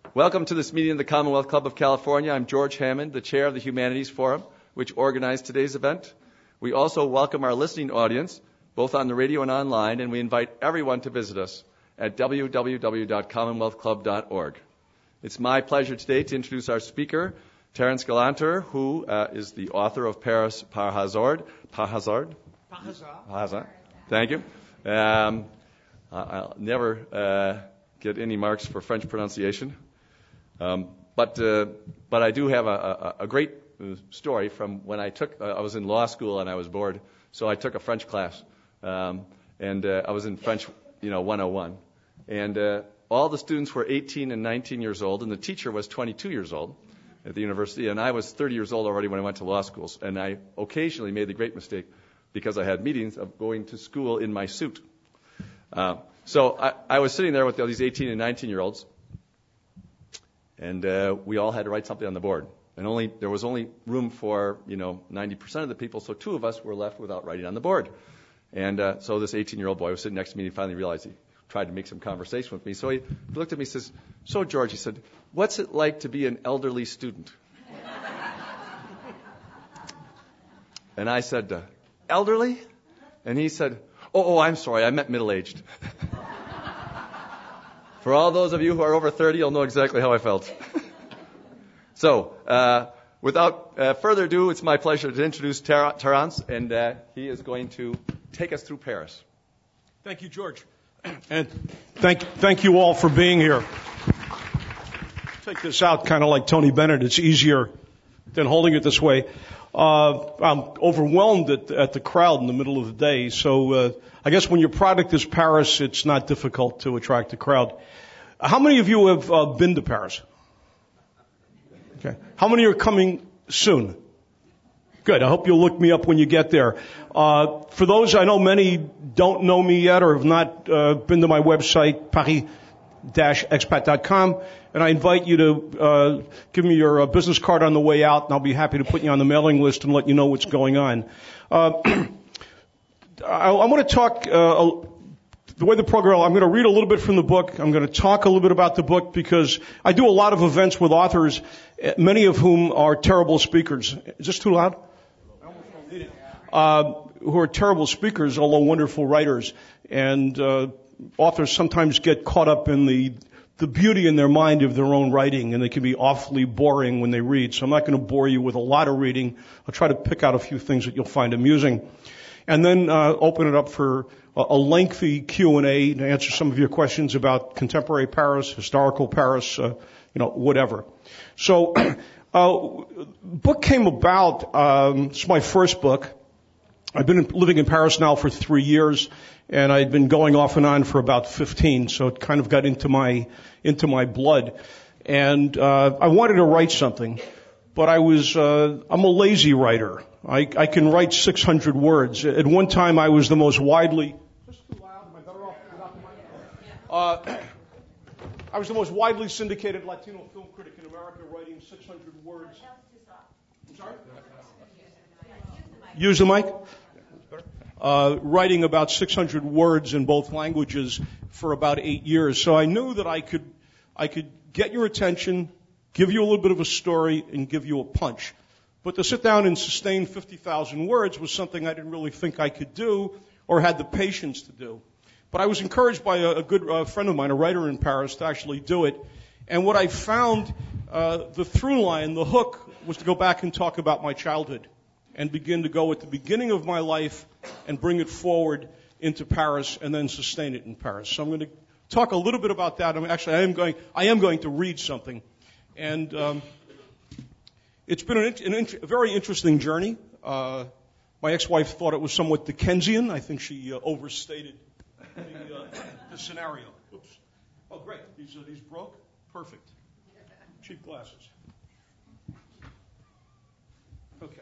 Welcome to this meeting of the Commonwealth Club of California. I'm George Hammond, the chair of the Humanities Forum, which organized today's event. We also welcome our listening audience, both on the radio and online, and we invite everyone to visit us at www.commonwealthclub.org. It's my pleasure today to introduce our speaker, Terence Galanter, who is the author of Paris par hasard. Thank you. I'll never get any marks for French pronunciation. But I do have a great story from when I was in law school and I was bored, so I took a French class, and I was in French, 101, and all the students were 18 and 19 years old, and the teacher was 22 years old at the university, and I was 30 years old already when I went to law schools, and I occasionally made the great mistake, because I had meetings, of going to school in my suit. So I was sitting there with all these 18 and 19-year-olds, and we all had to write something on the board. And there was only room for 90% of the people, so two of us were left without writing on the board. And so this 18-year-old boy was sitting next to me, and he finally realized he tried to make some conversation with me. So he looked at me and says, "So, George," he said, "what's it like to be an elderly student?" And I said, "Elderly?" And he said, Oh, I'm sorry, I meant middle-aged. For all those of you who are over 30, you'll know exactly how I felt. So, without further ado, it's my pleasure to introduce Terence, and he is going to take us through Paris. Thank you, George. And thank you all for being here. Take this out kind of like Tony Bennett. It's easier than holding it this way. I'm overwhelmed at the crowd in the middle of the day. So I guess when your product is Paris, it's not difficult to attract a crowd. How many of you have been to Paris? Okay. How many are coming soon? Good. I hope you'll look me up when you get there. For those, I know many don't know me yet or have not been to my website, paris-expat.com, and I invite you to give me your business card on the way out, and I'll be happy to put you on the mailing list and let you know what's going on. I want to talk, the way the program, I'm going to read a little bit from the book. I'm going to talk a little bit about the book because I do a lot of events with authors, many of whom are terrible speakers. Is this too loud? Who are terrible speakers, although wonderful writers. And authors sometimes get caught up in the beauty in their mind of their own writing, and they can be awfully boring when they read. So I'm not going to bore you with a lot of reading. I'll try to pick out a few things that you'll find amusing. And then open it up for a lengthy Q&A to answer some of your questions about contemporary Paris, historical Paris, whatever. So book came about, it's my first book. I've been living in Paris now for 3 years, and I'd been going off and on for about 15, so it kind of got into my blood. And I wanted to write something, but I'm a lazy writer. I can write 600 words. At one time, I was the most widely... Is this too loud? Am I better off without the mic? I was the most widely syndicated Latino film critic in America, writing 600 words. I'm sorry? Use the mic? Writing about 600 words in both languages for about 8 years. So I knew that I could get your attention, give you a little bit of a story, and give you a punch. But to sit down and sustain 50,000 words was something I didn't really think I could do or had the patience to do. But I was encouraged by a good friend of mine, a writer in Paris, to actually do it. And what I found, the through line, the hook, was to go back and talk about my childhood and begin to go at the beginning of my life and bring it forward into Paris and then sustain it in Paris. So I'm going to talk a little bit about that. I am going to read something. And it's been a very interesting journey. My ex-wife thought it was somewhat Dickensian. I think she overstated the scenario. Oops. Oh, great. These broke? Perfect. Cheap glasses. Okay.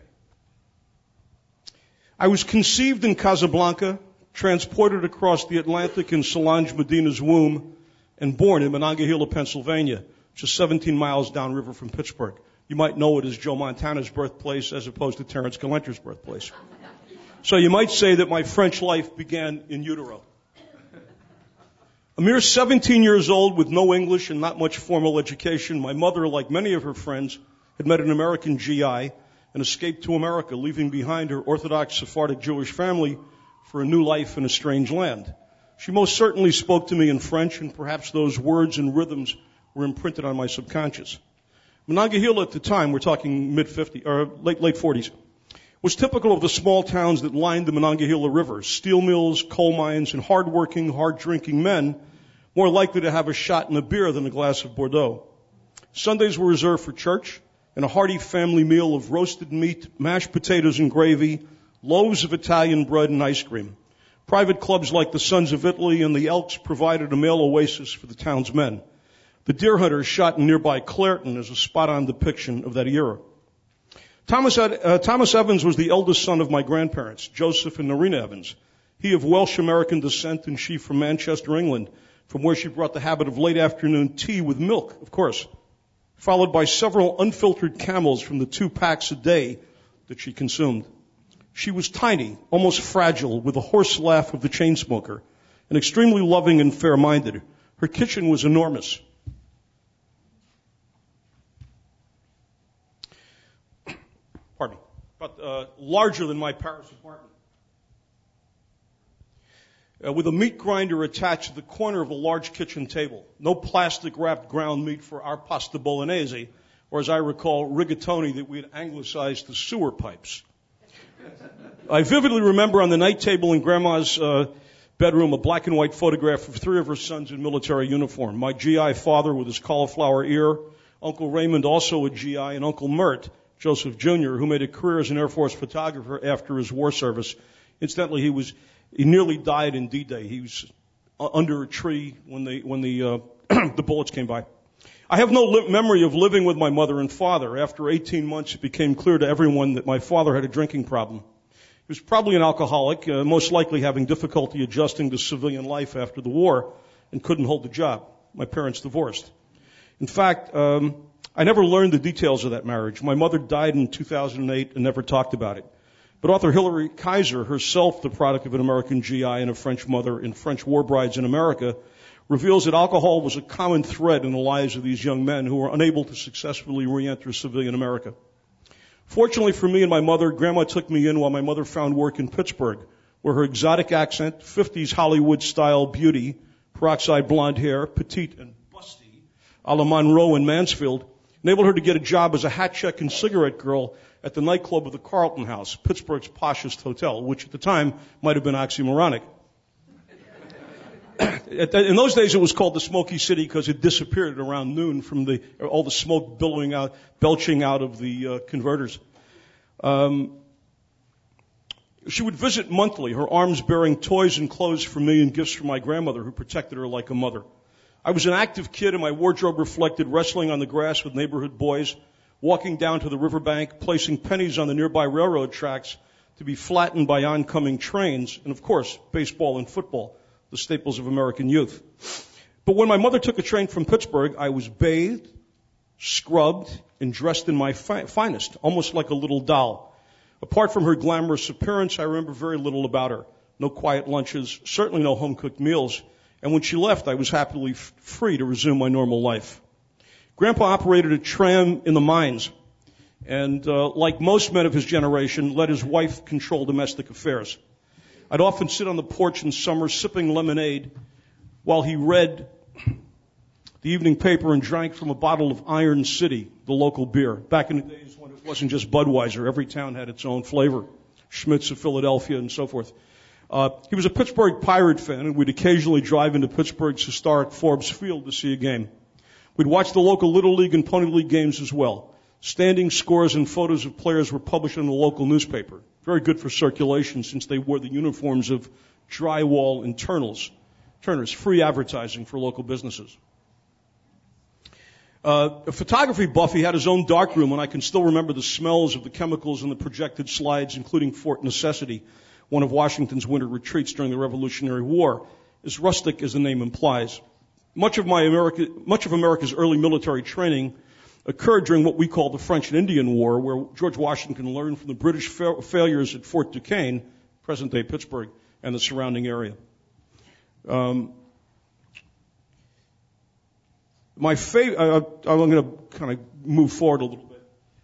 I was conceived in Casablanca, transported across the Atlantic in Solange Medina's womb, and born in Monongahela, Pennsylvania, just 17 miles downriver from Pittsburgh. You might know it as Joe Montana's birthplace as opposed to Terence Galanter's birthplace. So you might say that my French life began in utero. A mere 17 years old with no English and not much formal education, my mother, like many of her friends, had met an American GI and escaped to America, leaving behind her Orthodox Sephardic Jewish family for a new life in a strange land. She most certainly spoke to me in French, and perhaps those words and rhythms were imprinted on my subconscious. Monongahela at the time, we're talking mid-50s, or late 40s, was typical of the small towns that lined the Monongahela River, steel mills, coal mines, and hard-working, hard-drinking men more likely to have a shot in a beer than a glass of Bordeaux. Sundays were reserved for church and a hearty family meal of roasted meat, mashed potatoes and gravy, loaves of Italian bread and ice cream. Private clubs like the Sons of Italy and the Elks provided a male oasis for the town's men. The deer hunters shot in nearby Clairton is a spot-on depiction of that era. Thomas Evans was the eldest son of my grandparents, Joseph and Norina Evans. He of Welsh-American descent and she from Manchester, England, from where she brought the habit of late afternoon tea with milk, of course, followed by several unfiltered Camels from the 2 packs a day that she consumed. She was tiny, almost fragile, with the hoarse laugh of the chain smoker, and extremely loving and fair-minded. Her kitchen was enormous. Pardon me, but larger than my Paris apartment. With a meat grinder attached to the corner of a large kitchen table. No plastic-wrapped ground meat for our pasta bolognese, or as I recall, rigatoni that we had anglicized to sewer pipes. I vividly remember on the night table in Grandma's bedroom a black and white photograph of 3 of her sons in military uniform. My GI father with his cauliflower ear, Uncle Raymond, also a GI, and Uncle Mert, Joseph Jr., who made a career as an Air Force photographer after his war service. Incidentally, he nearly died in D-Day. He was under a tree when the the bullets came by. I have no memory of living with my mother and father. After 18 months, it became clear to everyone that my father had a drinking problem. He was probably an alcoholic, most likely having difficulty adjusting to civilian life after the war, and couldn't hold a job. My parents divorced. In fact, I never learned the details of that marriage. My mother died in 2008 and never talked about it. But author Hilary Kaiser, herself the product of an American GI and a French mother in French War Brides in America, reveals that alcohol was a common thread in the lives of these young men who were unable to successfully re-enter civilian America. Fortunately for me and my mother, Grandma took me in while my mother found work in Pittsburgh, where her exotic accent, 50s Hollywood-style beauty, peroxide blonde hair, petite and busty, a la Monroe and Mansfield, enabled her to get a job as a hat check and cigarette girl at the nightclub of the Carlton House, Pittsburgh's poshest hotel, which at the time might have been oxymoronic. In those days, it was called the Smoky City because it disappeared around noon from all the smoke belching out of the converters. She would visit monthly, her arms bearing toys and clothes for me and gifts from my grandmother, who protected her like a mother. I was an active kid, and my wardrobe reflected wrestling on the grass with neighborhood boys, walking down to the riverbank, placing pennies on the nearby railroad tracks to be flattened by oncoming trains, and of course, baseball and football, the staples of American youth. But when my mother took a train from Pittsburgh, I was bathed, scrubbed, and dressed in my finest, almost like a little doll. Apart from her glamorous appearance, I remember very little about her. No quiet lunches, certainly no home-cooked meals. And when she left, I was happily free to resume my normal life. Grandpa operated a tram in the mines, and like most men of his generation, let his wife control domestic affairs. I'd often sit on the porch in summer sipping lemonade while he read the evening paper and drank from a bottle of Iron City, the local beer. Back in the days when it wasn't just Budweiser, every town had its own flavor. Schmitz of Philadelphia and so forth. He was a Pittsburgh Pirate fan, and we'd occasionally drive into Pittsburgh's historic Forbes Field to see a game. We'd watch the local Little League and Pony League games as well. Standing scores and photos of players were published in the local newspaper. Very good for circulation since they wore the uniforms of Drywall and Turners, free advertising for local businesses. A photography buff, he had his own darkroom, and I can still remember the smells of the chemicals in the projected slides, including Fort Necessity, one of Washington's winter retreats during the Revolutionary War, as rustic as the name implies. Much of America's early military training occurred during what we call the French and Indian War, where George Washington learned from the British failures at Fort Duquesne, present-day Pittsburgh, and the surrounding area. I'm going to kind of move forward a little bit.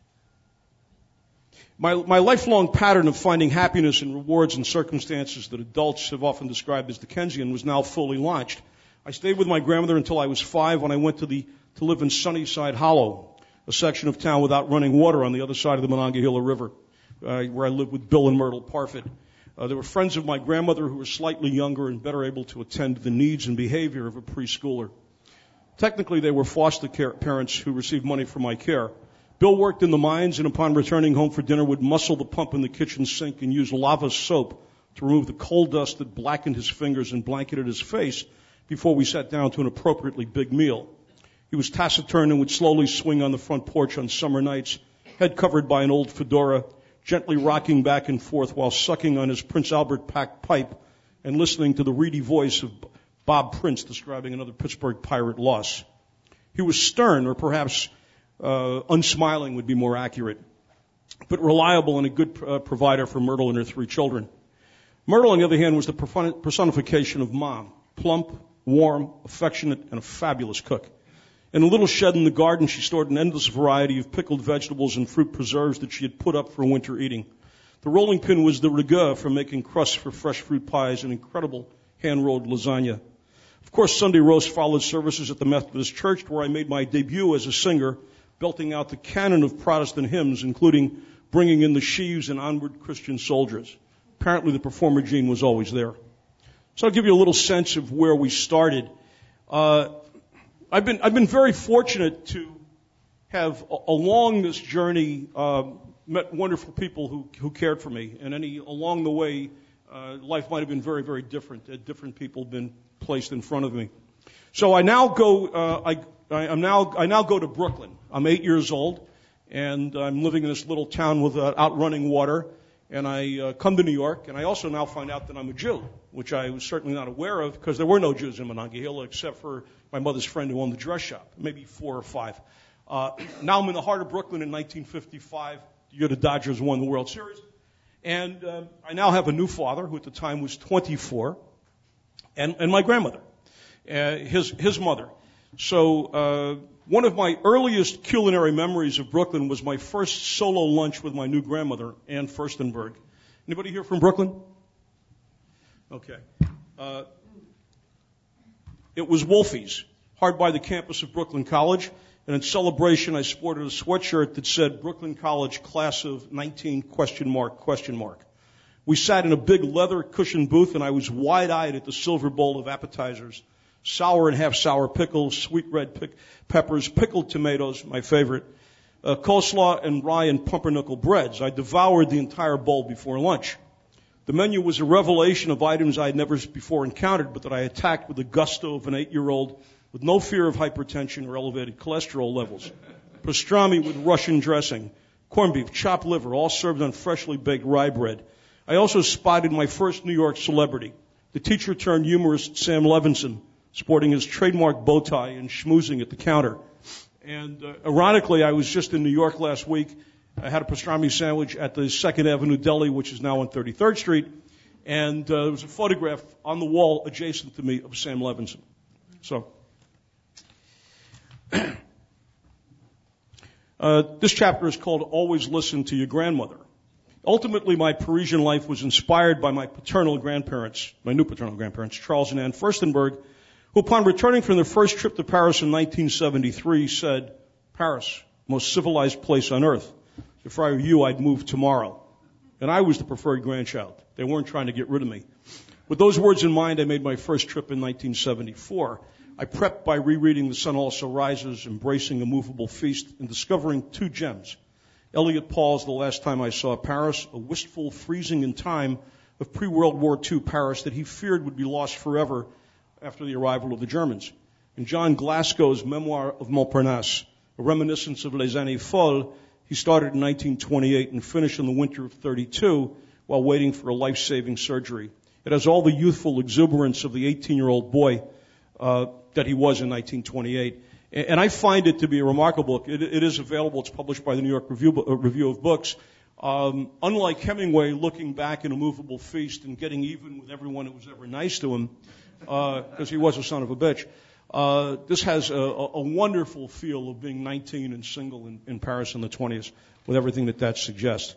My lifelong pattern of finding happiness and rewards in circumstances that adults have often described as Dickensian was now fully launched. I stayed with my grandmother until I was 5 when I went to live in Sunnyside Hollow, a section of town without running water on the other side of the Monongahela River, where I lived with Bill and Myrtle Parfit. They were friends of my grandmother who were slightly younger and better able to attend to the needs and behavior of a preschooler. Technically, they were foster care parents who received money for my care. Bill worked in the mines and upon returning home for dinner would muscle the pump in the kitchen sink and use lava soap to remove the coal dust that blackened his fingers and blanketed his face before we sat down to an appropriately big meal. He was taciturn and would slowly swing on the front porch on summer nights, head covered by an old fedora, gently rocking back and forth while sucking on his Prince Albert pipe and listening to the reedy voice of Bob Prince describing another Pittsburgh Pirate loss. He was stern, or perhaps unsmiling would be more accurate, but reliable and a good provider for Myrtle and her 3 children. Myrtle, on the other hand, was the personification of Mom, plump, warm, affectionate, and a fabulous cook. In a little shed in the garden, she stored an endless variety of pickled vegetables and fruit preserves that she had put up for winter eating. The rolling pin was the rigueur for making crusts for fresh fruit pies and incredible hand-rolled lasagna. Of course, Sunday roast followed services at the Methodist Church, where I made my debut as a singer, belting out the canon of Protestant hymns, including Bringing in the Sheaves and Onward Christian Soldiers. Apparently, the performer gene was always there. So I'll give you a little sense of where we started. I've been very fortunate to have, along this journey, met wonderful people who cared for me. And along the way, life might have been very, very different had different people been placed in front of me. So I now go. I now go to Brooklyn. I'm 8 years old, and I'm living in this little town without running water. And I come to New York, and I also now find out that I'm a Jew, which I was certainly not aware of because there were no Jews in Monongahela except for my mother's friend who owned the dress shop, maybe 4 or 5. Now I'm in the heart of Brooklyn in 1955. The year the Dodgers won the World Series. And I now have a new father, who at the time was 24, and my grandmother, his mother. So one of my earliest culinary memories of Brooklyn was my first solo lunch with my new grandmother, Ann Furstenberg. Anybody here from Brooklyn? Okay. It was Wolfie's, hard by the campus of Brooklyn College. And in celebration, I sported a sweatshirt that said Brooklyn College Class of 19 ? We sat in a big leather cushioned booth, and I was wide-eyed at the silver bowl of appetizers. Sour and half-sour pickles, sweet red peppers, pickled tomatoes, my favorite, coleslaw, and rye and pumpernickel breads. I devoured the entire bowl before lunch. The menu was a revelation of items I had never before encountered, but that I attacked with the gusto of an 8-year-old with no fear of hypertension or elevated cholesterol levels. Pastrami with Russian dressing, corned beef, chopped liver, all served on freshly baked rye bread. I also spotted my first New York celebrity, the teacher-turned-humorist Sam Levinson, sporting his trademark bow tie and schmoozing at the counter. And ironically, I was just in New York last week. I had a pastrami sandwich at the 2nd Avenue Deli, which is now on 33rd Street, and there was a photograph on the wall adjacent to me of Sam Levinson. So this chapter is called Always Listen to Your Grandmother. Ultimately, my Parisian life was inspired by my paternal grandparents, my new paternal grandparents, Charles and Ann Furstenberg, who upon returning from their first trip to Paris in 1973 said, "Paris, most civilized place on earth. If I were you, I'd move tomorrow." And I was the preferred grandchild. They weren't trying to get rid of me. With those words in mind, I made my first trip in 1974. I prepped by rereading The Sun Also Rises, embracing A Movable Feast, and discovering 2 gems. Elliot Paul's The Last Time I Saw Paris, a wistful freezing in time of pre-World War II Paris that he feared would be lost forever after the arrival of the Germans. And John Glasgow's Memoir of Montparnasse, a reminiscence of Les Années Folles, he started in 1928 and finished in the winter of 32 while waiting for a life-saving surgery. It has all the youthful exuberance of the 18-year-old boy that he was in 1928. And I find it to be a remarkable book. It is available. It's published by the New York Review of Books. Unlike Hemingway looking back in A Movable Feast and getting even with everyone who was ever nice to him, because he was a son of a bitch, This has a wonderful feel of being 19 and single in Paris in the 20s, with everything that suggests.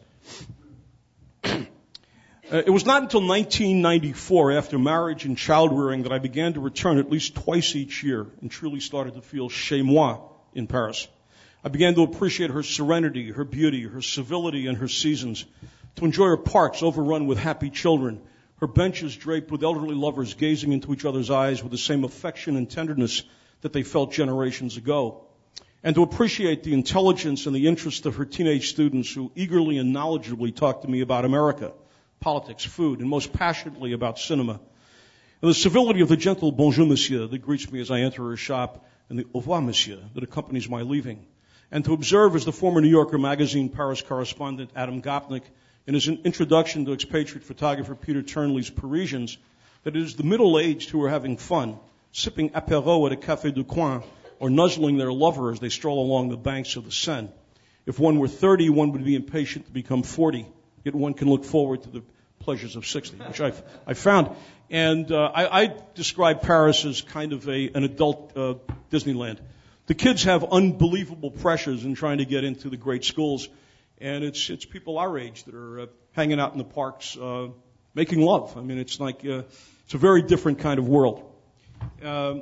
It was not until 1994, after marriage and child-rearing, that I began to return at least twice each year and truly started to feel chez moi in Paris. I began to appreciate her serenity, her beauty, her civility, and her seasons, to enjoy her parks overrun with happy children, her benches draped with elderly lovers gazing into each other's eyes with the same affection and tenderness that they felt generations ago, and to appreciate the intelligence and the interest of her teenage students who eagerly and knowledgeably talked to me about America, politics, food, and most passionately about cinema. And the civility of the gentle bonjour, monsieur, that greets me as I enter her shop, and the au revoir, monsieur, that accompanies my leaving. And to observe, as the former New Yorker magazine Paris correspondent Adam Gopnik, in his introduction to expatriate photographer Peter Turnley's Parisians, that it is the middle-aged who are having fun, sipping apéro at a café du coin, or nuzzling their lover as they stroll along the banks of the Seine. If one were 30, one would be impatient to become 40. Yet one can look forward to the pleasures of 60, which I found. And I describe Paris as kind of an adult Disneyland. The kids have unbelievable pressures in trying to get into the great schools, and it's people our age that are hanging out in the parks, making love. I mean, it's like it's a very different kind of world. The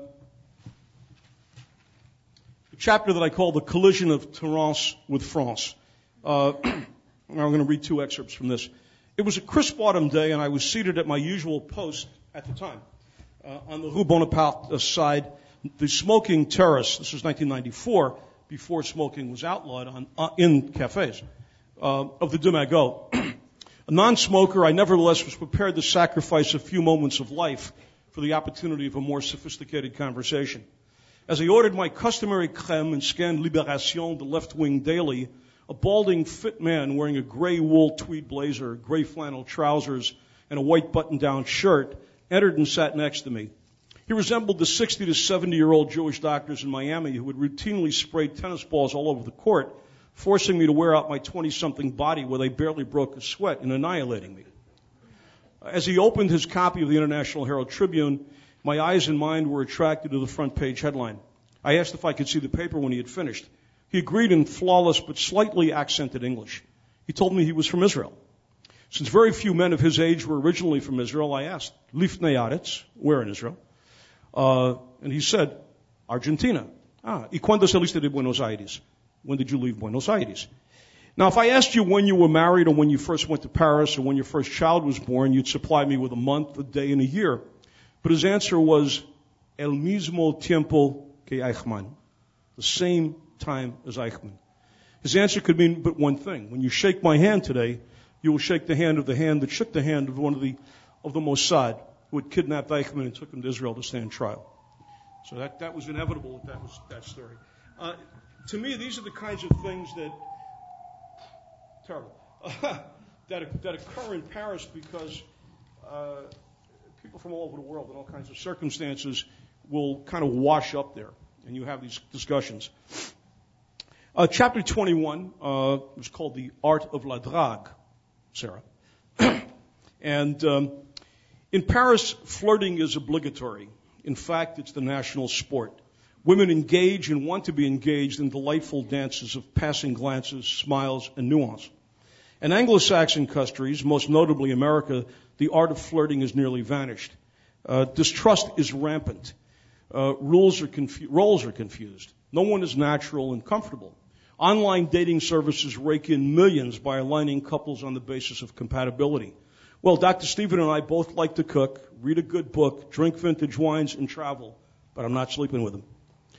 chapter that I call The Collision of Terence with France. I'm going to read two excerpts from this. It was a crisp autumn day, and I was seated at my usual post at the time on the Rue Bonaparte side, the smoking terrace. This was 1994, before smoking was outlawed in cafes, of the Dumagot. A non-smoker, I nevertheless was prepared to sacrifice a few moments of life for the opportunity of a more sophisticated conversation. As I ordered my customary crème and scanned Libération, the left-wing daily, a balding, fit man wearing a gray wool tweed blazer, gray flannel trousers, and a white button-down shirt entered and sat next to me. He resembled the 60 to 70-year-old Jewish doctors in Miami who would routinely spray tennis balls all over the court, forcing me to wear out my 20-something body where they barely broke a sweat in annihilating me. As he opened his copy of the International Herald Tribune, my eyes and mind were attracted to the front page headline. I asked if I could see the paper when he had finished. He agreed in flawless but slightly accented English. He told me he was from Israel. Since very few men of his age were originally from Israel, I asked, Lifnei Aretz, where in Israel? And he said, Argentina. ¿Y cuándo saliste de Buenos Aires? When did you leave Buenos Aires? Now, if I asked you when you were married or when you first went to Paris or when your first child was born, you'd supply me with a month, a day, and a year. But his answer was, el mismo tiempo que Eichmann. The same time as Eichmann. His answer could mean but one thing. When you shake my hand today, you will shake the hand that shook the hand of one of the Mossad who had kidnapped Eichmann and took him to Israel to stand trial. So that was inevitable. That was that story. To me, these are the kinds of things that occur in Paris because people from all over the world in all kinds of circumstances will kind of wash up there, and you have these discussions. Chapter 21 was called The Art of la Drague, Sarah. And in Paris, flirting is obligatory. In fact, it's the national sport. Women engage and want to be engaged in delightful dances of passing glances, smiles, and nuance. In Anglo-Saxon countries, most notably America, the art of flirting has nearly vanished. Distrust is rampant. Roles are confused. No one is natural and comfortable. Online dating services rake in millions by aligning couples on the basis of compatibility. Well, Dr. Stephen and I both like to cook, read a good book, drink vintage wines, and travel, but I'm not sleeping with him.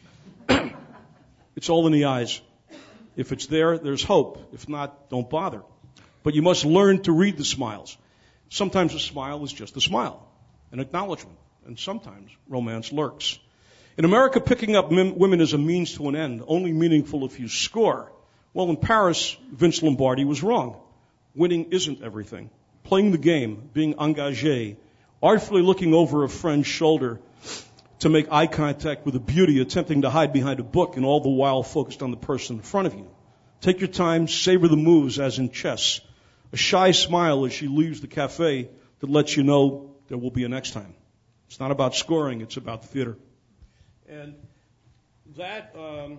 It's all in the eyes. If it's there, there's hope. If not, don't bother. But you must learn to read the smiles. Sometimes a smile is just a smile, an acknowledgement, and sometimes romance lurks. In America, picking up women is a means to an end, only meaningful if you score. Well, in Paris, Vince Lombardi was wrong. Winning isn't everything. Playing the game, being engagé, artfully looking over a friend's shoulder to make eye contact with a beauty, attempting to hide behind a book, and all the while focused on the person in front of you. Take your time, savor the moves as in chess. A shy smile as she leaves the cafe that lets you know there will be a next time. It's not about scoring, it's about the theater. And that,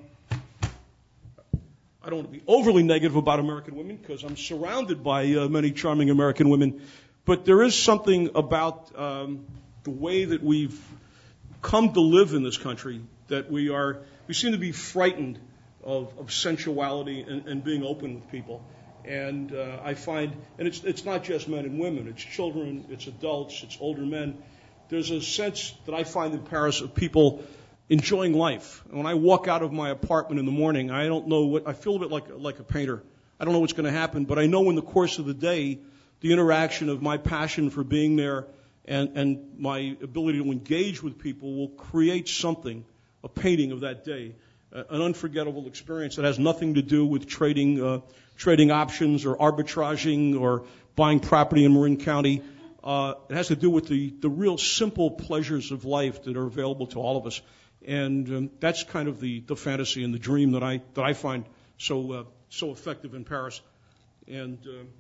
I don't want to be overly negative about American women because I'm surrounded by many charming American women, but there is something about the way that we've come to live in this country that we seem to be frightened of sensuality and being open with people. And I find, and it's not just men and women, it's children, it's adults, it's older men. There's a sense that I find in Paris of people enjoying life. And when I walk out of my apartment in the morning, I don't know what, I feel a bit like a painter. I don't know what's going to happen, but I know in the course of the day, the interaction of my passion for being there and my ability to engage with people will create something, a painting of that day, an unforgettable experience that has nothing to do with trading options or arbitraging or buying property in Marin County. It has to do with the real simple pleasures of life that are available to all of us. And that's kind of the fantasy and the dream that I find so effective in Paris. And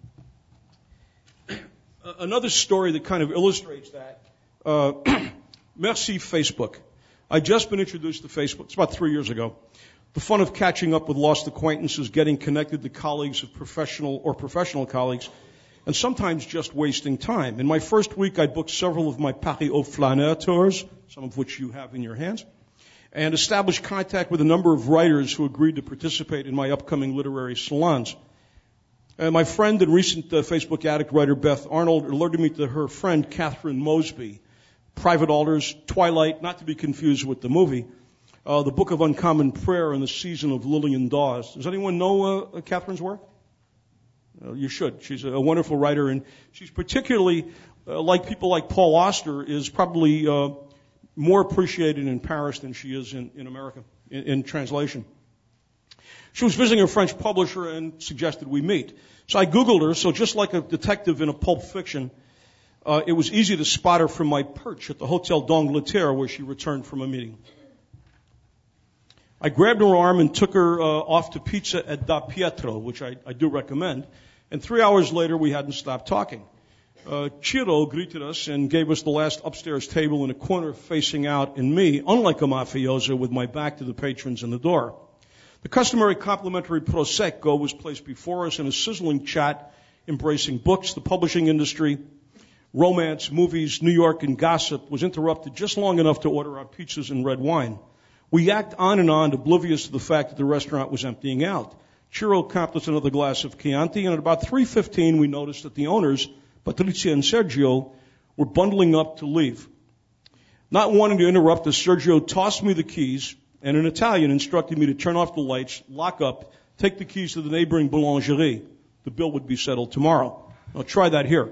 another story that kind of illustrates that. Merci Facebook. I'd just been introduced to Facebook. It's about 3 years ago. The fun of catching up with lost acquaintances, getting connected to colleagues of professional colleagues, and sometimes just wasting time. In my first week, I booked several of my Paris au Flaneur tours, some of which you have in your hands, and established contact with a number of writers who agreed to participate in my upcoming literary salons. My friend and recent Facebook addict writer Beth Arnold alerted me to her friend Catherine Mosby, Private Altars, Twilight, not to be confused with the movie, the Book of Uncommon Prayer, and the Season of Lillian Dawes. Does anyone know Catherine's work? You should. She's a wonderful writer, and she's particularly, like people like Paul Auster, is probably more appreciated in Paris than she is in America, in translation. She was visiting a French publisher and suggested we meet. So I Googled her, so just like a detective in a Pulp Fiction, it was easy to spot her from my perch at the Hotel d'Angleterre where she returned from a meeting. I grabbed her arm and took her off to pizza at Da Pietro, which I do recommend, and 3 hours later we hadn't stopped talking. Ciro greeted us and gave us the last upstairs table in a corner facing out, and me, unlike a mafioso, with my back to the patrons and the door. The customary complimentary Prosecco was placed before us in a sizzling chat embracing books, the publishing industry, romance, movies, New York, and gossip was interrupted just long enough to order our pizzas and red wine. We yacked on and on, oblivious to the fact that the restaurant was emptying out. Ciro comped us another glass of Chianti, and at about 3:15 we noticed that the owners, Patrizia and Sergio, were bundling up to leave. Not wanting to interrupt us, Sergio tossed me the keys, and in Italian instructed me to turn off the lights, lock up, take the keys to the neighboring boulangerie. The bill would be settled tomorrow. I'll try that here.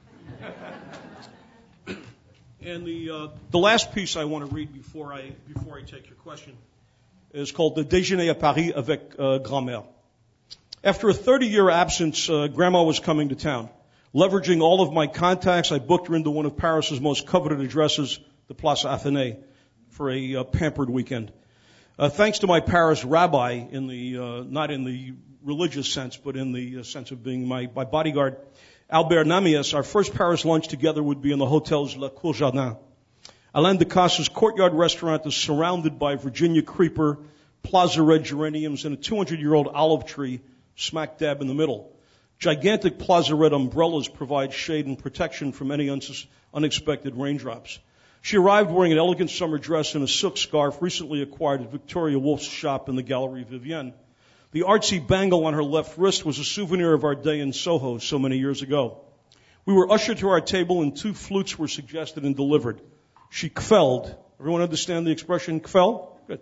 And the last piece I want to read before I take your question is called The Déjeuner à Paris avec Grand-Mère. After a 30-year absence, Grandma was coming to town. Leveraging all of my contacts, I booked her into one of Paris's most coveted addresses, the Place Athénée, for a pampered weekend. Thanks to my Paris rabbi, not in the religious sense, but in the sense of being my bodyguard, Albert Namias, our first Paris lunch together would be in the hotel's Le Cour Jardin. Alain Decasse's Courtyard restaurant is surrounded by Virginia creeper, Plaza red geraniums, and a 200-year-old olive tree smack dab in the middle. Gigantic Plaza red umbrellas provide shade and protection from any unexpected raindrops. She arrived wearing an elegant summer dress and a silk scarf recently acquired at Victoria Woolf's shop in the Galerie Vivienne. The artsy bangle on her left wrist was a souvenir of our day in Soho so many years ago. We were ushered to our table and 2 flutes were suggested and delivered. She kveled. Everyone understand the expression kvel? Good.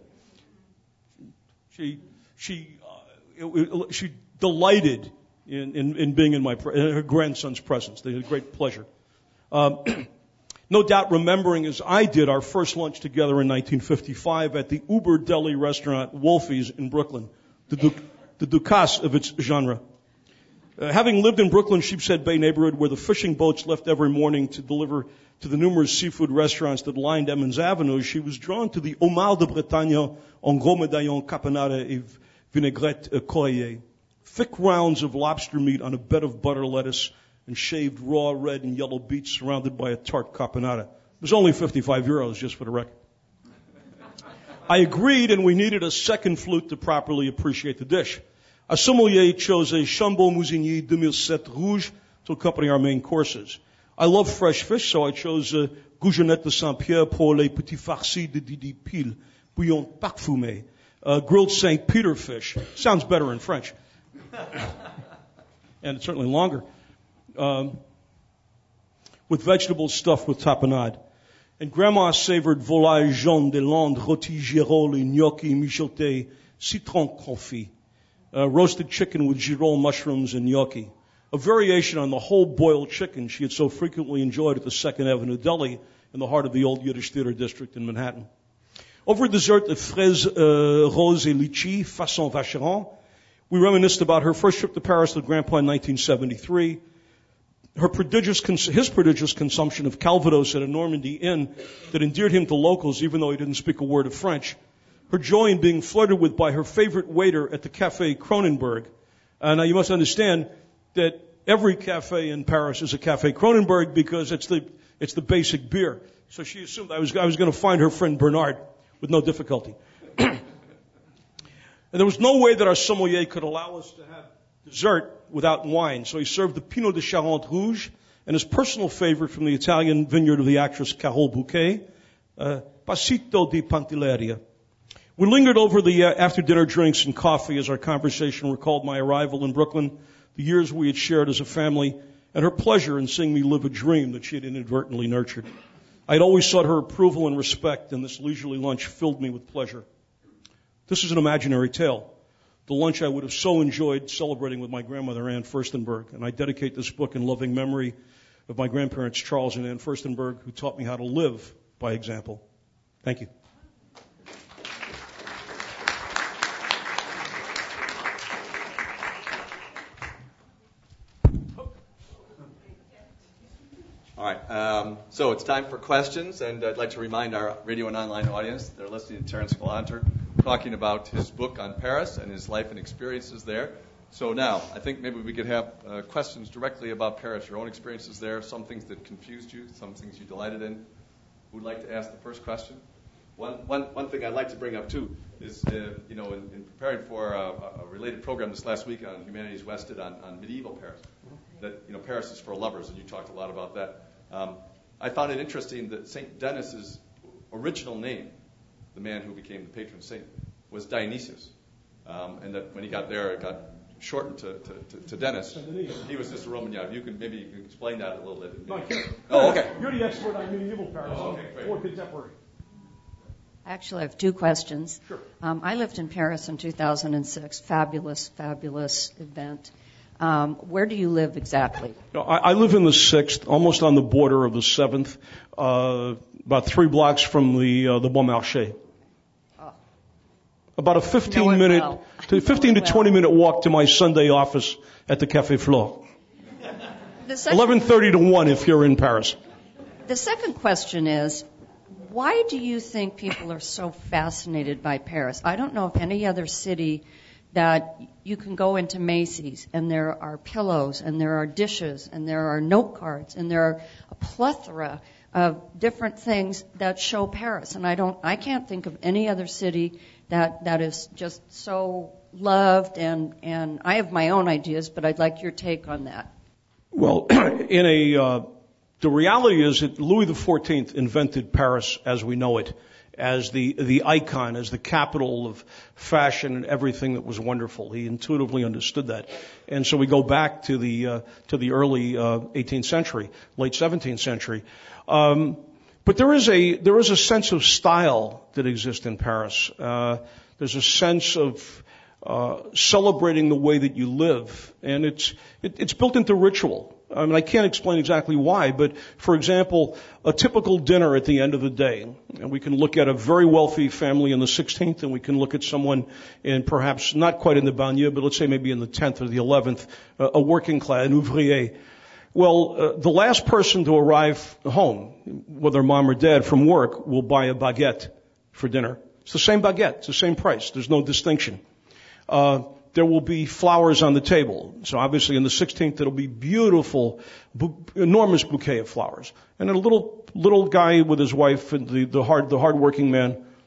She delighted in being in her grandson's presence. They had great pleasure. No doubt remembering as I did our first lunch together in 1955 at the Uber Deli restaurant Wolfie's in Brooklyn, the Ducasse of its genre. Having lived in Brooklyn Sheepshead Bay neighborhood where the fishing boats left every morning to deliver to the numerous seafood restaurants that lined Emmons Avenue, she was drawn to the Homard de Bretagne en gros médaillon caponade et vinaigrette Coyer. Thick rounds of lobster meat on a bed of butter lettuce and shaved raw red and yellow beets surrounded by a tart caponata. It was only €55, just for the record. I agreed, and we needed a second flute to properly appreciate the dish. Our sommelier chose a Chambon Musigny 2007 Rouge to accompany our main courses. I love fresh fish, so I chose Goujonette de Saint-Pierre pour les petits farcis de Didi Pile, bouillon parfumé, grilled St. Peter fish. Sounds better in French. And it's certainly longer. With vegetables stuffed with tapenade. And Grandma savored volaille jaune des Landes, rôti girolles, gnocchi mijotés, citron confit, roasted chicken with girole mushrooms and gnocchi. A variation on the whole boiled chicken she had so frequently enjoyed at the Second Avenue Deli in the heart of the old Yiddish Theater District in Manhattan. Over dessert of fraises roses et litchi, façon Vacheron, we reminisced about her first trip to Paris with Grandpa in 1973, his prodigious consumption of Calvados at a Normandy inn that endeared him to locals even though he didn't speak a word of French, her joy in being flirted with by her favorite waiter at the Café Kronenberg. Now you must understand that every cafe in Paris is a Café Kronenberg because it's the basic beer. So she assumed I was going to find her friend Bernard with no difficulty. And there was no way that our sommelier could allow us to have dessert without wine. So he served the Pinot de Charente Rouge and his personal favorite from the Italian vineyard of the actress Carole Bouquet, Passito di Pantelleria. We lingered over the after-dinner drinks and coffee as our conversation recalled my arrival in Brooklyn, the years we had shared as a family, and her pleasure in seeing me live a dream that she had inadvertently nurtured. I had always sought her approval and respect, and this leisurely lunch filled me with pleasure. This is an imaginary tale. The lunch I would have so enjoyed celebrating with my grandmother, Anne Furstenberg, and I dedicate this book in loving memory of my grandparents, Charles and Anne Furstenberg, who taught me how to live by example. Thank you. All right, so it's time for questions, and I'd like to remind our radio and online audience they're listening to Terence Galanter talking about his book on Paris and his life and experiences there. So now, I think maybe we could have questions directly about Paris, your own experiences there, some things that confused you, some things you delighted in. Who would like to ask the first question? One thing I'd like to bring up, too, is, in preparing for a related program this last week on Humanities Wested on medieval Paris, that, Paris is for lovers, and you talked a lot about that. I found it interesting that St. Denis's original name, the man who became the patron saint, was Dionysius. And that when he got there, it got shortened to Denis. He was just a Roman. Yeah, you can explain that a little bit. No, I can't. Oh, okay. You're the expert on medieval Paris. Oh, okay, great. Or contemporary. Actually, I have two questions. Sure. I lived in Paris in 2006. Fabulous event. Where do you live exactly? I live in the 6th, almost on the border of the 7th, about 3 blocks from the Bon Marché. About a 15 to 20-minute walk to my Sunday office at the Café Flore. 11:30 to 1 if you're in Paris. The second question is, why do you think people are so fascinated by Paris? I don't know of any other city that you can go into Macy's and there are pillows and there are dishes and there are note cards and there are a plethora of different things that show Paris. And I can't think of any other city that is just so loved, and I have my own ideas, but I'd like your take on that. Well, the reality is that Louis XIV invented Paris as we know it, as the icon, as the capital of fashion and everything that was wonderful. He intuitively understood that. And so we go back to the early 18th century, late 17th century. But there is a sense of style that exists in Paris. There's a sense of celebrating the way that you live, and it's built into ritual. I mean, I can't explain exactly why, but for example, a typical dinner at the end of the day, and we can look at a very wealthy family in the 16th, and we can look at someone in perhaps not quite in the banlieue, but let's say maybe in the 10th or the 11th, a working class, an ouvrier. Well, the last person to arrive home, whether mom or dad from work, will buy a baguette for dinner. It's the same baguette. It's the same price. There's no distinction. There will be flowers on the table. So obviously in the 16th, it'll be beautiful, enormous bouquet of flowers. And a little guy with his wife, and the hard-working man,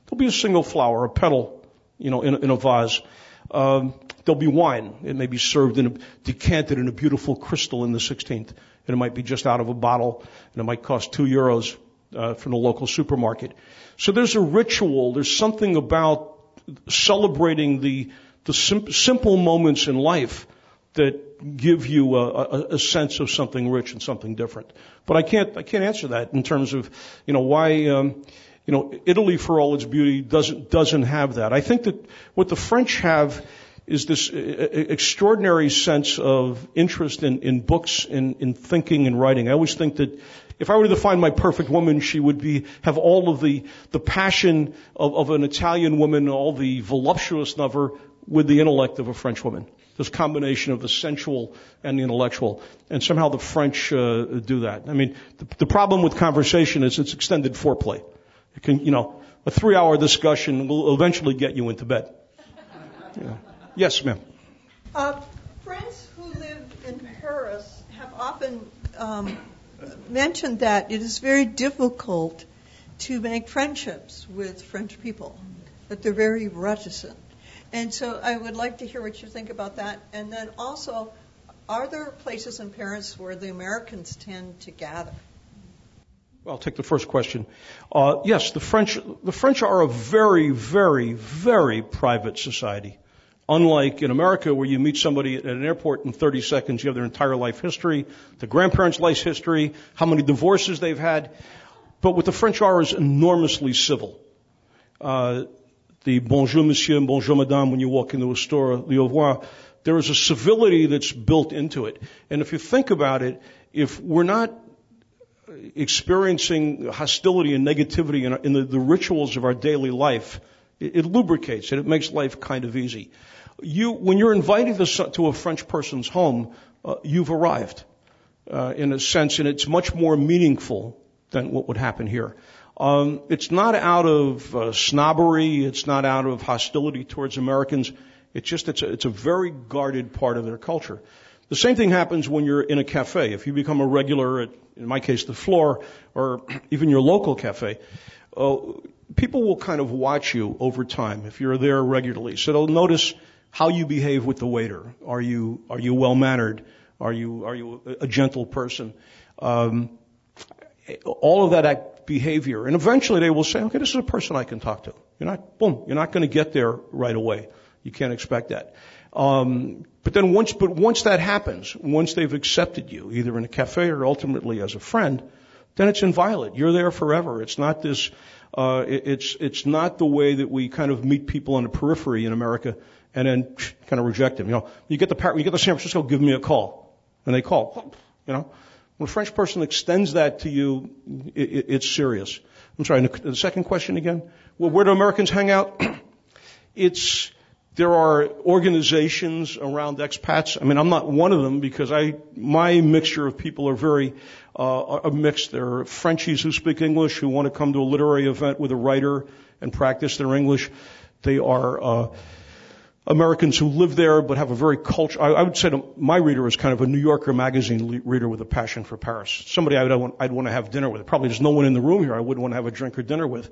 There'll be a single flower, a petal, in a vase. There'll be wine. It may be served decanted in a beautiful crystal in the 16th. And it might be just out of a bottle, and it might cost €2 from the local supermarket. So there's a ritual. There's something about celebrating the simple moments in life that give you a sense of something rich and something different. But I can't answer that in terms of, why, Italy, for all its beauty, doesn't have that. I think that what the French have is this extraordinary sense of interest in books, in thinking and writing. I always think that if I were to find my perfect woman, she would have all of the passion of an Italian woman, all the voluptuousness of her, with the intellect of a French woman. This combination of the sensual and the intellectual. And somehow the French do that. I mean, the problem with conversation is it's extended foreplay. It can, a 3-hour discussion will eventually get you into bed. Yeah. Yes, ma'am. Friends who live in Paris have often mentioned that it is very difficult to make friendships with French people, that they're very reticent. And so I would like to hear what you think about that. And then also, are there places in Paris where the Americans tend to gather? Well, I'll take the first question. Yes, the French are a very, very, very private society. Unlike in America, where you meet somebody at an airport in 30 seconds, you have their entire life history, the grandparents' life history, how many divorces they've had. But what the French are is enormously civil. The bonjour monsieur and bonjour madame when you walk into a store, au revoir, there is a civility that's built into it. And if you think about it, if we're not experiencing hostility and negativity in the rituals of our daily life, it lubricates it. It makes life kind of easy. When you're invited to a French person's home, you've arrived, in a sense, and it's much more meaningful than what would happen here. It's not out of snobbery. It's not out of hostility towards Americans. It's a very guarded part of their culture. The same thing happens when you're in a cafe. If you become a regular at, in my case, the Floor, or even your local cafe, people will kind of watch you over time if you're there regularly. So they'll notice how you behave with the waiter. Are you well mannered? Are you a gentle person? All of that behavior, and eventually they will say, okay, this is a person I can talk to. You're not going to get there right away. You can't expect that. But once that happens, once they've accepted you, either in a cafe or ultimately as a friend, then it's inviolate. You're there forever. It's not this. It's not the way that we kind of meet people on the periphery in America and then kind of reject them. You get to San Francisco, give me a call, and they call. When a French person extends that to you, it's serious. I'm sorry. The second question again. Well, where do Americans hang out? There are organizations around expats. I mean, I'm not one of them because my mixture of people are very mixed. There are Frenchies who speak English who want to come to a literary event with a writer and practice their English. They are Americans who live there but have a very culture. I would say my reader is kind of a New Yorker magazine reader with a passion for Paris. Somebody I'd want to have dinner with. Probably there's no one in the room here I wouldn't want to have a drink or dinner with.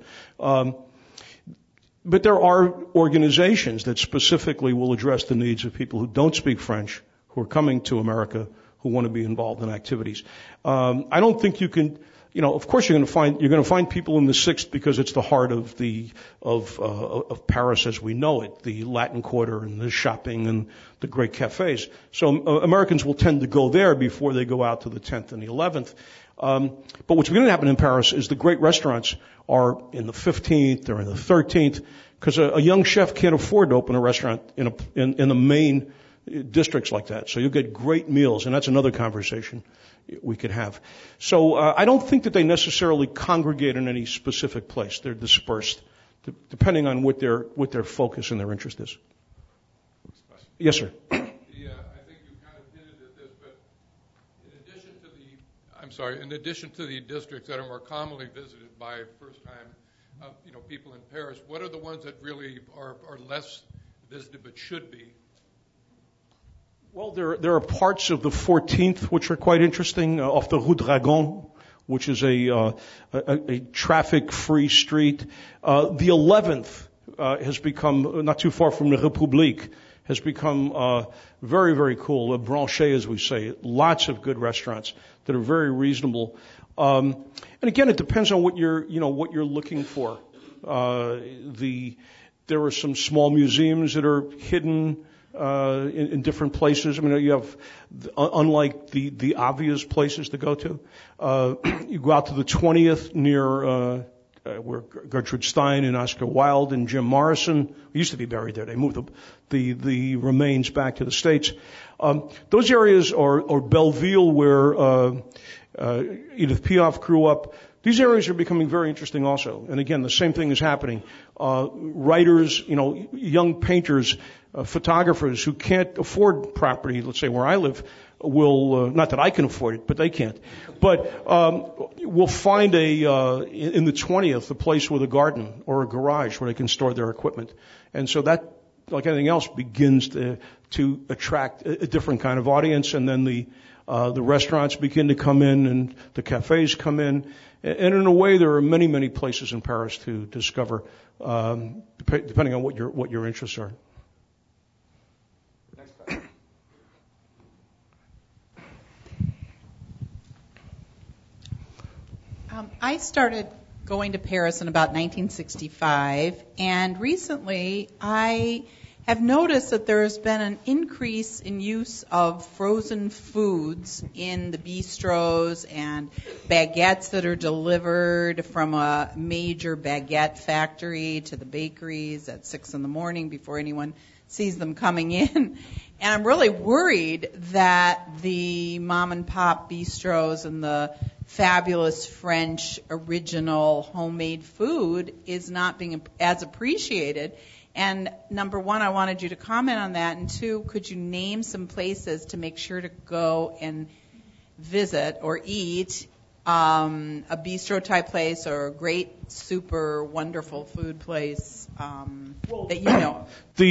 But there are organizations that specifically will address the needs of people who don't speak French, who are coming to America, who want to be involved in activities. I don't think you can, of course you're going to find people in the Sixth because it's the heart of of Paris as we know it, the Latin Quarter and the shopping and the great cafes. So Americans will tend to go there before they go out to the 10th and the 11th. But what's going to happen in Paris is the great restaurants are in the 15th or in the 13th, because a young chef can't afford to open a restaurant in the main districts like that. So you'll get great meals, and that's another conversation we could have. So I don't think that they necessarily congregate in any specific place. They're dispersed, depending on what their focus and their interest is. Yes, sir. In addition to the districts that are more commonly visited by first-time, people in Paris, what are the ones that really are less visited but should be? Well, there are parts of the 14th which are quite interesting, off the Rue Dragon, which is a traffic-free street. The 11th has become, not too far from the République, has become very, very cool. Branché, as we say. Lots of good restaurants that are very reasonable. And again, it depends on what you're looking for. There are some small museums that are hidden in different places. I mean, you have, unlike the obvious places to go to. You go out to the 20th near where Gertrude Stein and Oscar Wilde and Jim Morrison used to be buried there. They moved the remains back to the States. Those areas or Belleville, where Edith Piaf grew up. These areas are becoming very interesting also. And again, the same thing is happening. Writers, young painters, photographers who can't afford property, let's say where I live, will, not that I can afford it, but they can't. But will find in the 20th, a place with a garden or a garage where they can store their equipment. And so that, like anything else, begins to attract a different kind of audience. And then the restaurants begin to come in and the cafes come in. And in a way, there are many, many places in Paris to discover, depending on what your interests are. I started going to Paris in about 1965, and recently I have noticed that there has been an increase in use of frozen foods in the bistros and baguettes that are delivered from a major baguette factory to the bakeries at 6 a.m. before anyone sees them coming in. And I'm really worried that the mom and pop bistros and the fabulous French original homemade food is not being as appreciated. And number one, I wanted you to comment on that. And two, could you name some places to make sure to go and visit or eat a bistro type place or a great, super wonderful food place that you know?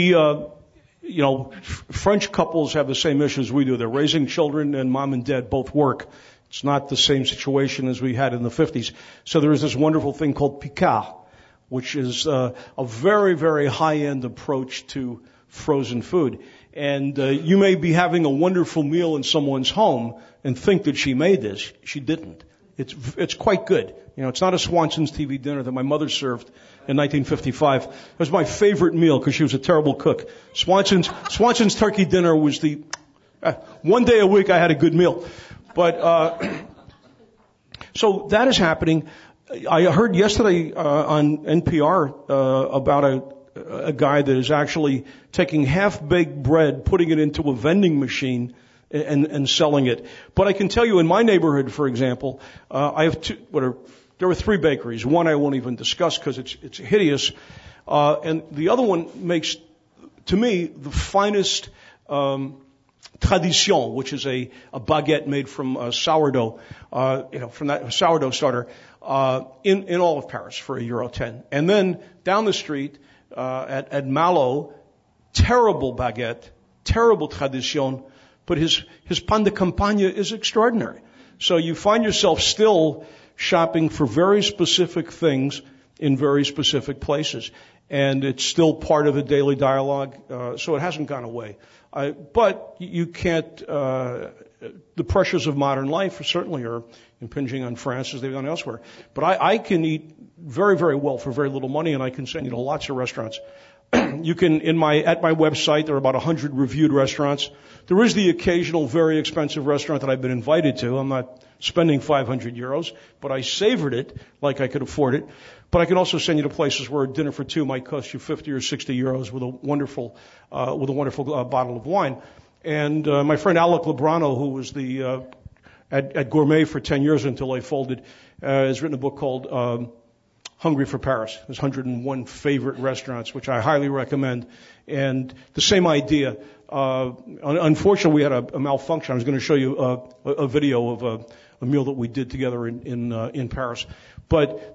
French couples have the same issues we do. They're raising children and mom and dad both work. It's not the same situation as we had in the 50s. So there is this wonderful thing called Picard, which is a very, very high-end approach to frozen food. And you may be having a wonderful meal in someone's home and think that she made this. She didn't. It's quite good. It's not a Swanson's TV dinner that my mother served in 1955. It was my favorite meal because she was a terrible cook. Swanson's turkey dinner was one day a week I had a good meal. But so that is happening. I heard yesterday on NPR about a guy that is actually taking half-baked bread, putting it into a vending machine, and selling it. But I can tell you, in my neighborhood, for example, I have there were 3 bakeries. One I won't even discuss because it's hideous, and the other one makes, to me, the finest tradition, which is a baguette made from sourdough, from that sourdough starter, in all of Paris for €1.10. And then down the street, at Malo, terrible baguette, terrible tradition, but his pan de campagne is extraordinary. So you find yourself still shopping for very specific things in very specific places. And it's still part of the daily dialogue, so it hasn't gone away. But you can't, the pressures of modern life certainly are impinging on France as they've done elsewhere. But I can eat very, very well for very little money, and I can send you to lots of restaurants. You can, at my website, there are about 100 reviewed restaurants. There is the occasional very expensive restaurant that I've been invited to. I'm not spending €500, but I savored it like I could afford it. But I can also send you to places where a dinner for 2 might cost you 50 or 60 euros with a wonderful bottle of wine. And my friend Alec Lebrano, who was at Gourmet for 10 years until I folded, has written a book called Hungry for Paris. There's 101 favorite restaurants, which I highly recommend. And the same idea. Unfortunately, we had a malfunction. I was going to show you a video of a meal that we did together in Paris. But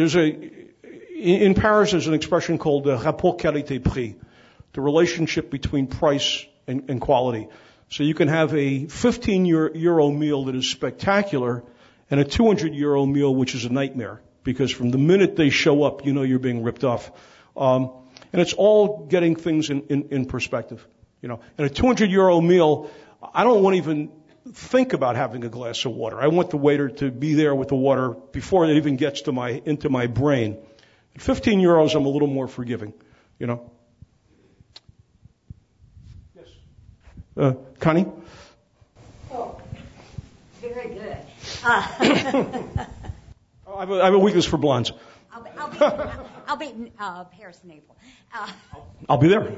in Paris, there's an expression called rapport qualité-prix, the relationship between price and quality. So you can have a €15 meal that is spectacular and a 200 euro meal, which is a nightmare, because from the minute they show up, you know you're being ripped off. And it's all getting things in perspective, you know. And a 200 euro meal, I don't want to even think about having a glass of water. I want the waiter to be there with the water before it even gets to into my brain. At 15 euros, I'm a little more forgiving, you know. Yes. Connie? Oh, very good. I have a weakness for blondes. I'll be in Paris, Naples. I'll be there.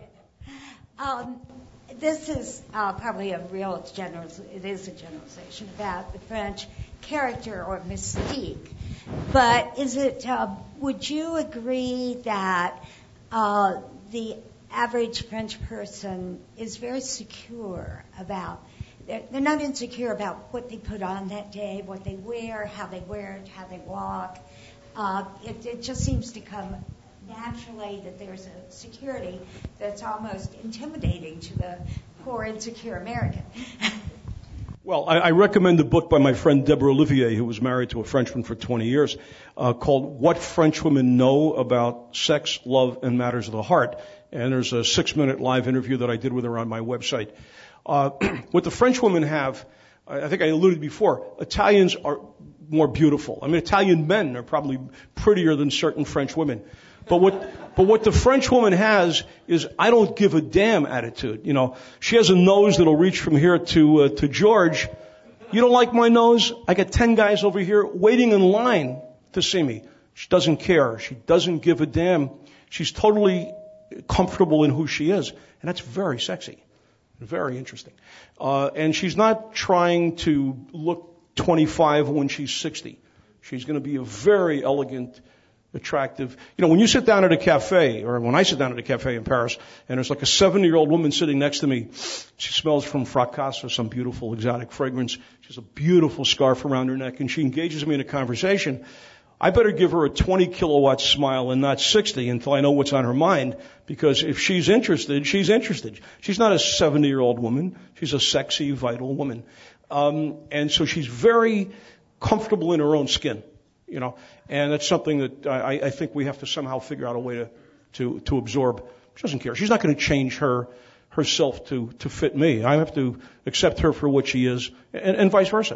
This is probably it is a generalization about the French character or mystique. But would you agree that the average French person is very secure about, they're not insecure about what they put on that day, what they wear, how they walk. It just seems to come naturally that there's a security that's almost intimidating to the poor, insecure American. Well, I recommend a book by my friend Deborah Olivier, who was married to a Frenchman for 20 years, called What French Women Know About Sex, Love, and Matters of the Heart. And there's a 6-minute live interview that I did with her on my website. What the French women have, I think I alluded before, Italians are more beautiful. I mean, Italian men are probably prettier than certain French women. But what the French woman has is I don't give a damn attitude. You know, she has a nose that'll reach from here to George. You don't like my nose? I got 10 guys over here waiting in line to see me. She doesn't care. She doesn't give a damn. She's totally comfortable in who she is. And that's very sexy. Very interesting. And she's not trying to look 25 when she's 60. She's going to be a very elegant, attractive. You know, when you sit down at a cafe, or when I sit down at a cafe in Paris, and there's like a 70-year-old woman sitting next to me, she smells from Fracasse or some beautiful exotic fragrance. She has a beautiful scarf around her neck, and she engages me in a conversation. I better give her a 20-kilowatt smile and not 60 until I know what's on her mind, because if she's interested, she's interested. She's not a 70-year-old woman. She's a sexy, vital woman. And so she's very comfortable in her own skin, you know, and that's something that I think we have to somehow figure out a way to absorb. She doesn't care. She's not going to change herself to fit me. I have to accept her for what she is, and vice versa.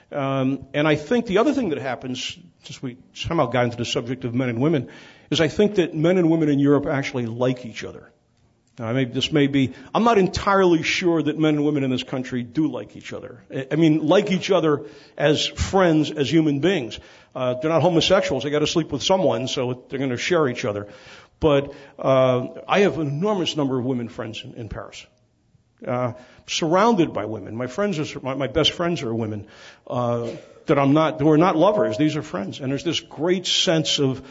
And I think the other thing that happens, since we somehow got into the subject of men and women, is I think that men and women in Europe actually like each other. Now, I'm not entirely sure that men and women in this country do like each other. I mean, like each other as friends, as human beings. They're not homosexuals. They got to sleep with someone, so they're going to share each other. But I have an enormous number of women friends in Paris. Surrounded by women. My best friends are women who are not lovers. These are friends. And there's this great sense of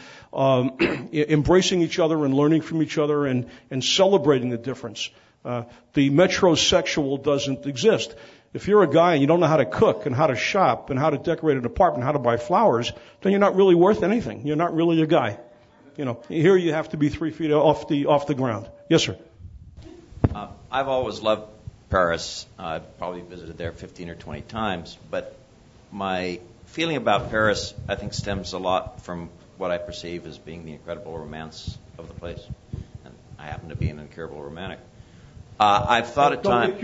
embracing each other and learning from each other and celebrating the difference. The metrosexual doesn't exist. If you're a guy and you don't know how to cook and how to shop and how to decorate an apartment, how to buy flowers, then you're not really worth anything. You're not really a guy. You know, here you have to be 3 feet off the ground. Yes, sir. I've always loved Paris. I've probably visited there 15 or 20 times, but my feeling about Paris, I think, stems a lot from what I perceive as being the incredible romance of the place. And I happen to be an incurable romantic. I've thought at times,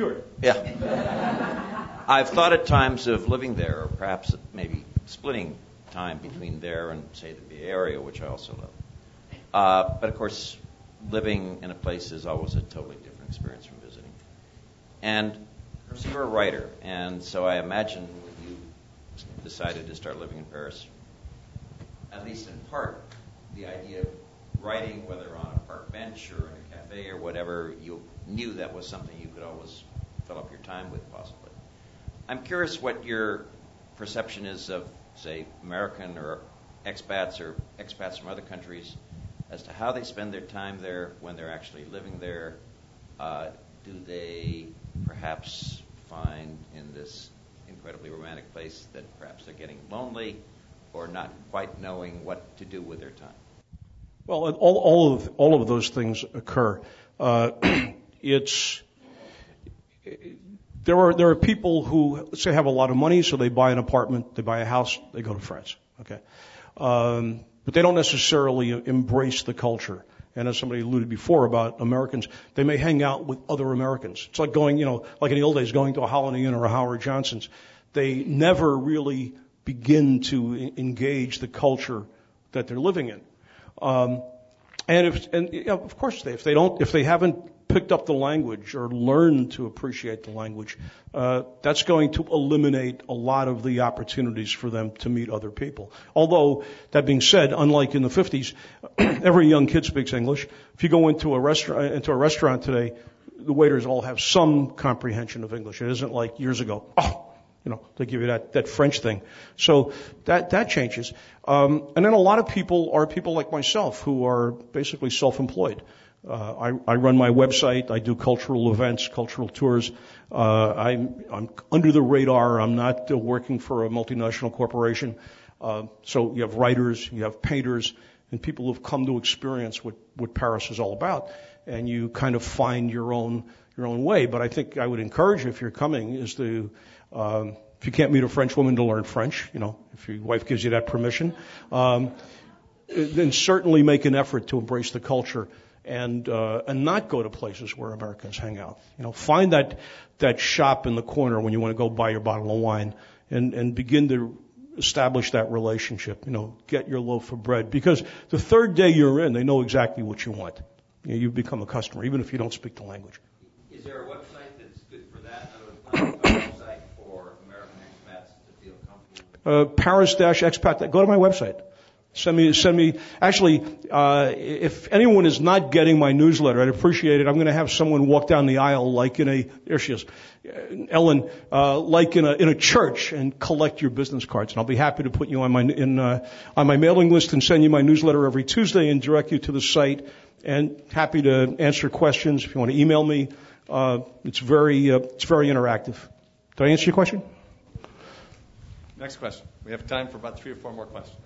I've thought at times of living there, or perhaps maybe splitting time between there and, say, the Bay Area, which I also love. But of course, living in a place is always a totally different experience from visiting. And so you're a writer, and so I imagine when you decided to start living in Paris, at least in part, the idea of writing, whether on a park bench or in a cafe or whatever, you knew that was something you could always fill up your time with, possibly. I'm curious what your perception is of, say, American or expats from other countries as to how they spend their time there when they're actually living there. Do they perhaps find in this incredibly romantic place that perhaps they're getting lonely or not quite knowing what to do with their time? Well, all of those things occur. There are people who say have a lot of money, so they buy an apartment, they buy a house, they go to France. Okay, but they don't necessarily embrace the culture. And as somebody alluded before about Americans, they may hang out with other Americans. It's like going, like in the old days, going to a Holiday Inn or a Howard Johnson's. They never really begin to engage the culture that they're living in. Of course, if they haven't picked up the language or learned to appreciate the language, that's going to eliminate a lot of the opportunities for them to meet other people. Although, that being said, unlike in the 50s, every young kid speaks English. If you go into a restaurant today, the waiters all have some comprehension of English. It isn't like years ago. They give you that French thing. So that changes. And then a lot of people are people like myself who are basically self-employed. I run my website. I do cultural events, cultural tours. I'm under the radar. I'm not working for a multinational corporation. So you have writers, you have painters, and people who've come to experience what Paris is all about. And you kind of find your own way. But I think I would encourage you, if you're coming, is to if you can't meet a French woman, to learn French. If your wife gives you that permission, then certainly make an effort to embrace the culture. And not go to places where Americans hang out. Find that shop in the corner when you want to go buy your bottle of wine, and begin to establish that relationship. Get your loaf of bread, because the third day you're in, they know exactly what you want. You become a customer, even if you don't speak the language. Is there a website that's good for that? A website for American expats to feel comfortable? Paris-expat. Go to my website. Send me. Actually, if anyone is not getting my newsletter, I'd appreciate it. I'm going to have someone walk down the aisle there she is, Ellen, like in a church, and collect your business cards. And I'll be happy to put you on my mailing list and send you my newsletter every Tuesday and direct you to the site. And happy to answer questions if you want to email me. It's very interactive. Did I answer your question? Next question. We have time for about 3 or 4 more questions.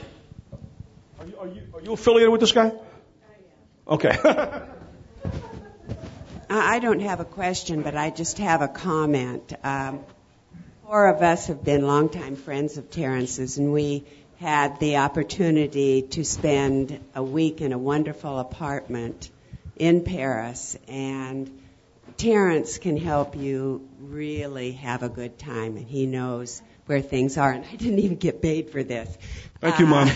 Are you affiliated with this guy? Okay. I don't have a question, but I just have a comment. 4 of us have been longtime friends of Terrence's, and we had the opportunity to spend a week in a wonderful apartment in Paris, and Terrence can help you really have a good time, and he knows where things are, and I didn't even get paid for this. Thank you, Mom.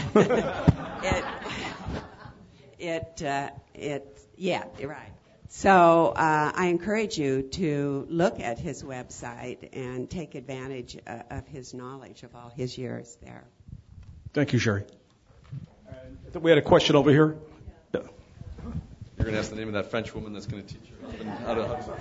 Yeah, you're right. So I encourage you to look at his website and take advantage of his knowledge of all his years there. Thank you, Sherry. I think we had a question over here. Yeah. You're going to ask the name of that French woman that's going to teach your husband how to...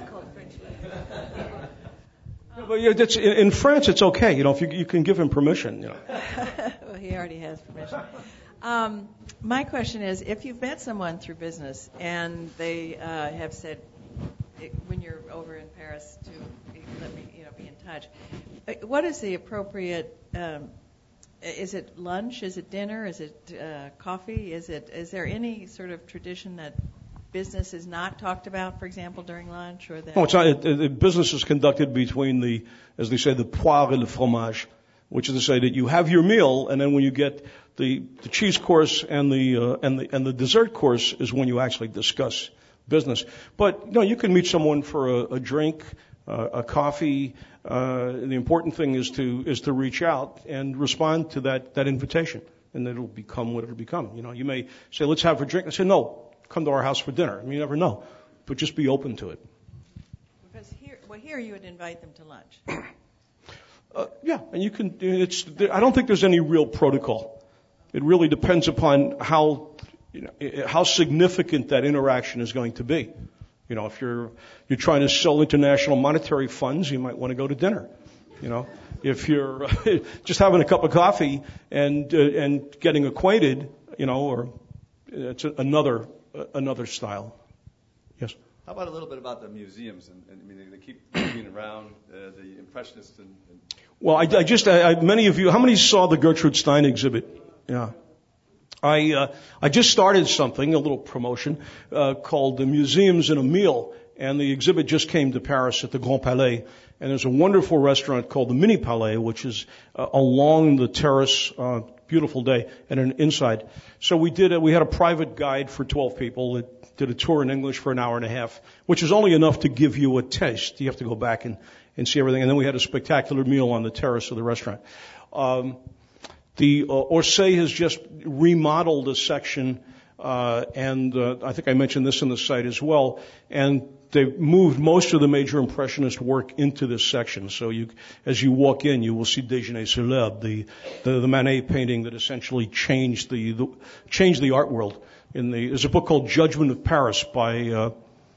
But in France, it's okay. If you can give him permission. Well, he already has permission. My question is, if you've met someone through business and they have said, when you're over in Paris, to let me, be in touch, what is the appropriate? Is it lunch? Is it dinner? Is it coffee? Is there any sort of tradition that business is not talked about, for example, during lunch, or that? No, it's not. Business is conducted between as they say, the poire et le fromage, which is to say that you have your meal, and then when you get the cheese course and the dessert course is when you actually discuss business. But you can meet someone for a drink, a coffee. The important thing is to reach out and respond to that invitation, and it'll become what it'll become. You may say, let's have a drink. I say, no. Come to our house for dinner. You never know, but just be open to it. Because here you would invite them to lunch. Yeah, and you can. I don't think there's any real protocol. It really depends upon how significant that interaction is going to be. If you're trying to sell international monetary funds, you might want to go to dinner. If you're just having a cup of coffee and getting acquainted, or it's another style. Yes. How about a little bit about the museums? They keep moving around, the Impressionists and... Well, many of you, how many saw the Gertrude Stein exhibit? Yeah. I just started something, a little promotion, called the Museums in a Meal. And the exhibit just came to Paris at the Grand Palais. And there's a wonderful restaurant called the Mini Palais, which is along the terrace, beautiful day, and an inside. So we had a private guide for 12 people that did a tour in English for an hour and a half, which is only enough to give you a taste. You have to go back and see everything. And then we had a spectacular meal on the terrace of the restaurant. The Orsay has just remodeled a section, and I think I mentioned this in the site as well, and they've moved most of the major Impressionist work into this section. So as you walk in, you will see Déjeuner Célèbre, the Manet painting that essentially changed the art world. There's a book called Judgment of Paris by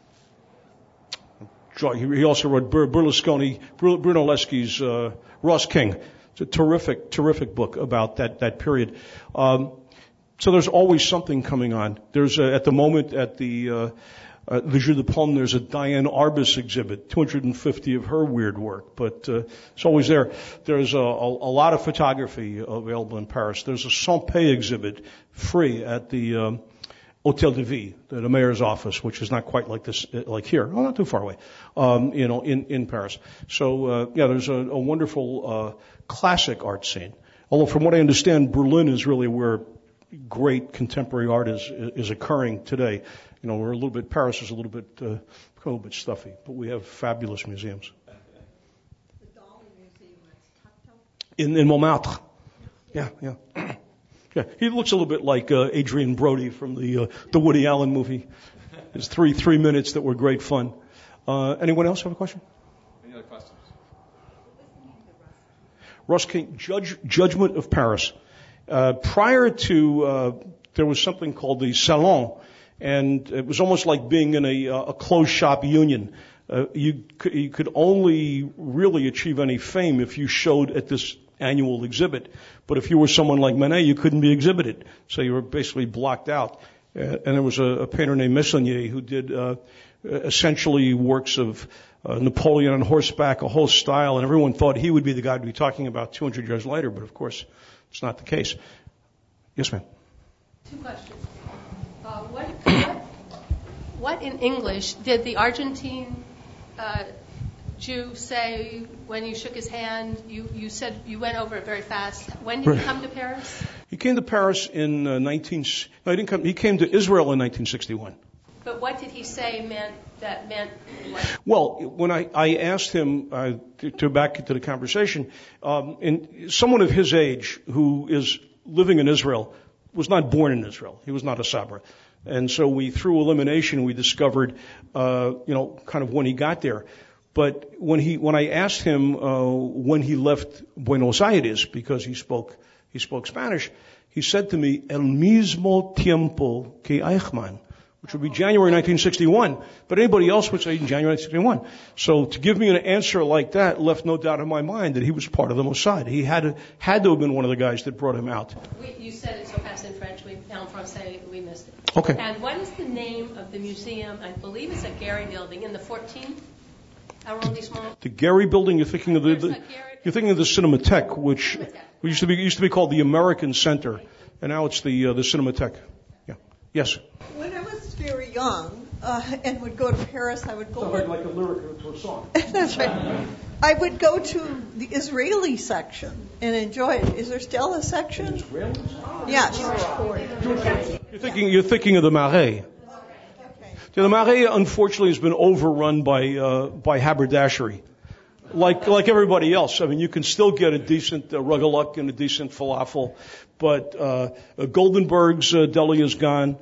he also wrote Brunelleschi's Ross King. It's a terrific book about that period. So there's always something coming on. There's at the moment at the Jeu de Paume, there's a Diane Arbus exhibit, 250 of her weird work, but it's always there. There's a lot of photography available in Paris. There's a Saint-Pé exhibit, free, at the Hôtel de Ville, the mayor's office, which is not quite like this, like here. Oh, not too far away, in Paris. So, there's a wonderful classic art scene. Although, from what I understand, Berlin is really where great contemporary art is occurring today. Paris is a little bit stuffy, but we have fabulous museums. The Dolly Museum at In Montmartre. Yeah. Yeah, he looks a little bit like Adrian Brody from the Woody Allen movie. There's three minutes that were great fun. Anyone else have a question? Any other questions? Ross King, Judgment of Paris. Prior to there was something called the Salon, and it was almost like being in a closed shop union. You could only really achieve any fame if you showed at this annual exhibit. But if you were someone like Manet, you couldn't be exhibited. So you were basically blocked out. And there was a painter named Messonnier who did essentially works of Napoleon on horseback, a whole style, and everyone thought he would be the guy to be talking about 200 years later, but of course it's not the case. Yes, ma'am. 2 questions. What in English did the Argentine Jew say when you shook his hand? You said you went over it very fast. When did he come to Paris? He came to Paris in he didn't come. He came to Israel in 1961. But what did he say meant what? Well, when I asked him to back into the conversation, someone of his age who is living in Israel was not born in Israel. He was not a Sabra. And so through elimination, we discovered, kind of when he got there. But when I asked him when he left Buenos Aires, because he spoke Spanish, he said to me, "El mismo tiempo que Eichmann," which would be January 1961. But anybody else would say January 1961. So to give me an answer like that left no doubt in my mind that he was part of the Mossad. He had to have been one of the guys that brought him out. You said it so fast in French, en français, we missed it. Okay. And what is the name of the museum? I believe it's a Gary building in the 14th arrondissement. The Gary building. You're thinking of the Cinematheque, which used to be called the American Center, and now it's the Cinematheque. Yeah. Yes. When I was very young and would go to Paris, I would go. Sounds like a lyric to a song. That's right. I would go to the Israeli section and enjoy it. Is there still a section? Israeli? Yes. You're thinking of the Marais. The Marais, unfortunately, has been overrun by haberdashery, like everybody else. I mean, you can still get a decent rugeluk and a decent falafel, but Goldenberg's deli is gone.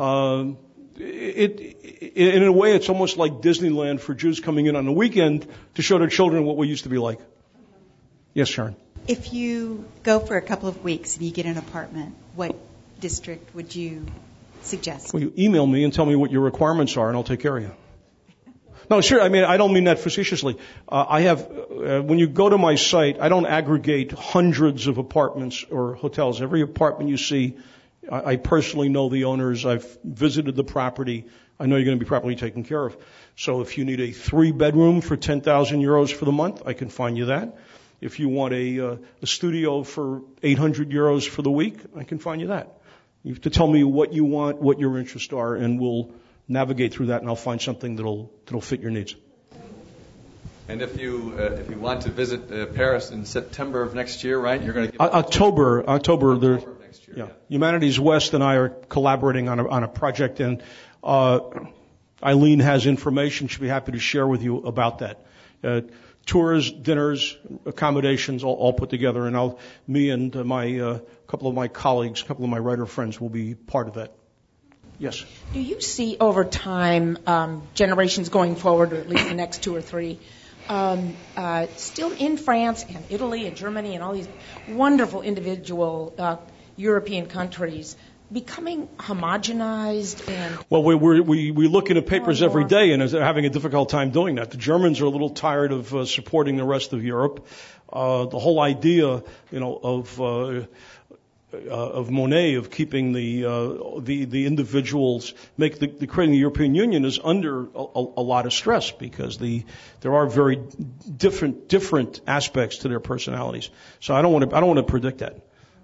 In a way, it's almost like Disneyland for Jews coming in on the weekend to show their children what we used to be like. Yes, Sharon. If you go for a couple of weeks and you get an apartment, what district would you suggest? Well, you email me and tell me what your requirements are, and I'll take care of you. No, sure. I mean, I don't mean that facetiously. When you go to my site, I don't aggregate hundreds of apartments or hotels. Every apartment you see, I personally know the owners. I've visited the property. I know you're going to be properly taken care of. So if you need a 3-bedroom for 10,000 euros for the month, I can find you that. If you want a studio for 800 euros for the week, I can find you that. You have to tell me what you want, what your interests are, and we'll navigate through that, and I'll find something that'll fit your needs. And if you want to visit Paris in September of next year, right? You're going to give October. of next year. Yeah. Humanities West and I are collaborating on a project, and Eileen has information she'd be happy to share with you about that. Tours, dinners, accommodations, all put together, and me and my couple of my colleagues, a couple of my writer friends will be part of that. Yes. Do you see over time, generations going forward, or at least the next 2 or 3, still in France and Italy and Germany and all these wonderful individual European countries becoming homogenized? And well, we look into papers every day and are having a difficult time doing that. The Germans are a little tired of supporting the rest of Europe. The whole idea, of Monet, of keeping the individuals, creating the European Union is under a lot of stress because there are very different aspects to their personalities. So I don't want to predict that.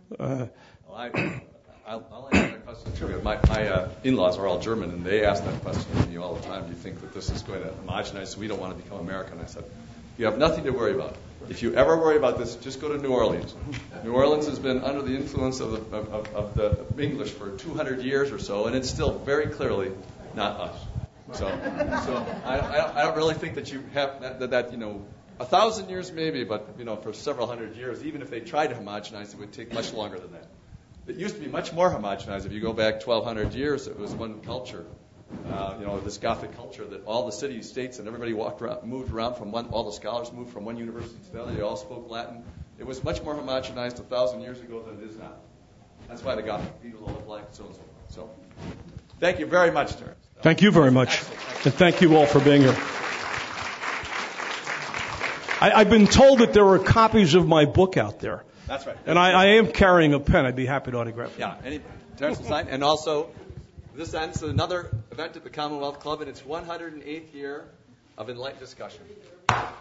I'll answer that question too. My in-laws are all German, and they ask that question to me all the time. Do you think that this is going to homogenize so we don't want to become American? I said, you have nothing to worry about. If you ever worry about this, just go to New Orleans. New Orleans has been under the influence of the English for 200 years or so, and it's still very clearly not us. So I don't really think that you have that 1,000 years maybe, but for several hundred years, even if they tried to homogenize, it would take much longer than that. It used to be much more homogenized. If you go back 1,200 years, it was one culture. This Gothic culture that all the city-states and everybody moved around from all the scholars moved from one university to the other. They all spoke Latin. It was much more homogenized 1,000 years ago than it is now. That's why the Gothic people look like so and so. So, thank you very much, Terence. Thank you very much. And thank you all for being here. I've been told that there are copies of my book out there. That's right. And I am carrying a pen. I'd be happy to autograph it. Yeah, Terence will sign. And also, this ends another event at the Commonwealth Club in its 108th year of Enlightened Discussion.